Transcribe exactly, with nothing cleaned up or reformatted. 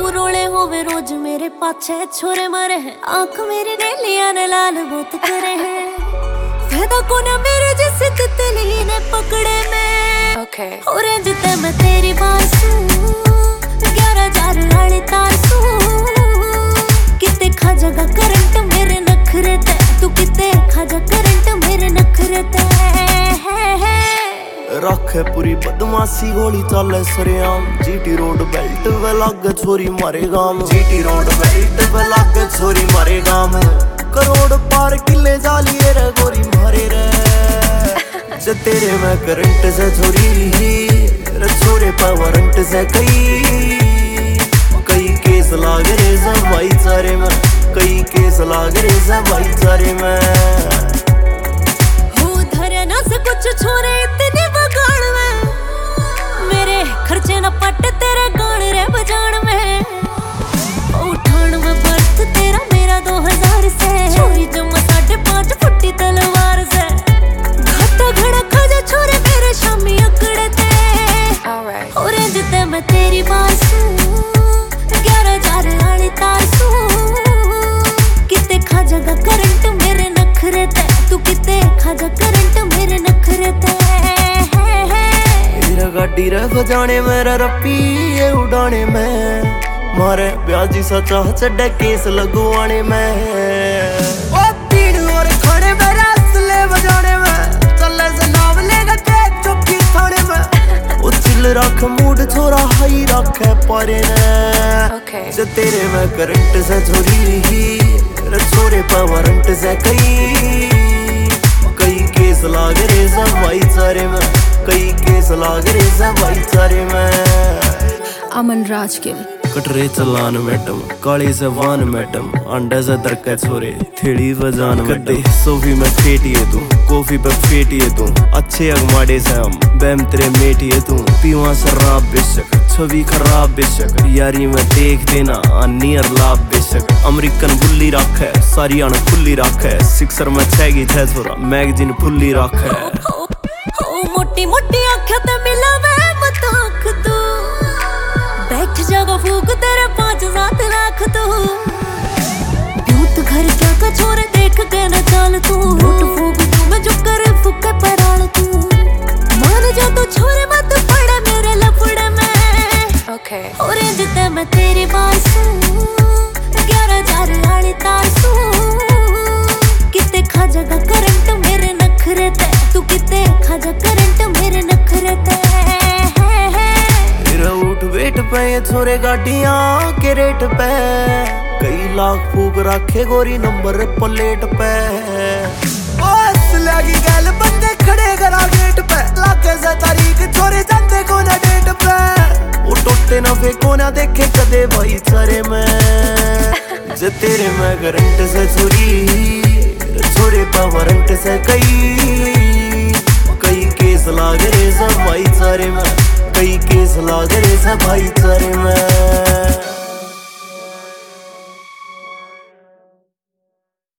रोले होवे रोज मेरे पाछे छोरे मरे हैं, आंख मेरी नीलियां ने लाल बहुत करे हैं। फायदा को ना मेरे जैसे तितली ने पकड़े में okay. ऑरेंज ते मैं तेरी बासू ग्यारह हजार वाली तासू किते खा जगा करंट मेरे नखरे ते, तू किते खा जा करंट मेरे नखरे ते। रखे पूरी बदमाशी गोली चले सरेआम, जीटी रोड बेल्ट पे लागे छोरी मारे गाम, जीटी रोड बेल्ट पे लागे छोरी मारे गाम। करोड़ पार किले जालिए रे गोरी मारे रे, जे तेरे में करंट से छोरी रे छोरे पर वारंट से कई कई केस लाग रे सब भाईचारे में, कई केस लाग रे सब भाईचारे में। हो धरे ना से कुछ छोरे इतने बगाड़ में, मेरे खर्चे न पट तेरे गान रे बजान में। उठान में बर्थ तेरा मेरा दो हजार से, छोरी जमा साढ़े पांच फुटी तलवार से। घाटा घड़ा खाजा छोरे मेरे शामी अकड़े थे Alright. ऑरेंज ते मैं तेरी बासू ग्यारह हजार वाली तासू किते खा जगा करंट मेरे नखरे ते, तू किते खा जा करंट मेरे नखरे ते। मेरा गाड़ी रे बजाने मेरा रप्पी ये उड़ाने में, मारे ब्याजी सचा चढ़े केस लगवाने में। ओ तीन और खड़े मेरे असले बजाने में, चले से नाम लेगा तेज चौकी थाने में। ओ चिल रख मूड छोरा हाई रखे पारे ने okay. जे तेरे में करंट से छोरी रे छोरे पर वारंट से कई कई केस लाग रे सब भाईचारे में, कई केस लाग रे सब भाईचारे में। अमन राजगिल कटरे चलान मैडम, काली से वान मैडम, अंडे से दरके छोरे थेड़ी बजान मैडम। सोफी में फेटिए तू, कॉफी पे फेटिए तू, अच्छे अगमाडे से हम बैम तेरे मेटिए तू। पीवा शराब बेशक, छवि खराब बेशक, यारी में देख देना नियर लाभ बेशक। अमेरिकन बुल्ली रख है, सारी अण खुली रख है, सिक्सर में छेगी थे छोरा मैगजीन फुल्ली रख है। ओ मोटी मोटी आंखें ते मिलावे मत आंख तू, बैठ जागा फूक तेरे पांच सात लाख तू। भूत घर क्या का छोरे देख के न चाल तू, लूट फूक तू मैं जो करे फूके पराल तू। मान जा तू छोरे मत पड़े मेरे लफड़े में okay. ऑरेंज ते मैं तेरी बासू ग्यारह हजार वाली तासू किते खा जगा करंट मेरे नखरे ते, तू किते खा जा करंट मेरे नखरे ते। उठ वेट पे छोरे गाड़ियां के रेट पे, कई लाख फूक रखे गोरी नंबर प्लेट पे। लगी गल बंदे खड़े करा गेट पे, लागे से तारीख छोरे जाते को ना डेट पे। वो टोटे ना फेंको ना देखे कदे भाईचारे में, जे तेरे में करंट से छोरी छोरे पर वारंट से कई कई केस लाग रे सब भाईचारे में, कई केस लाग रे सब भाईचारे में।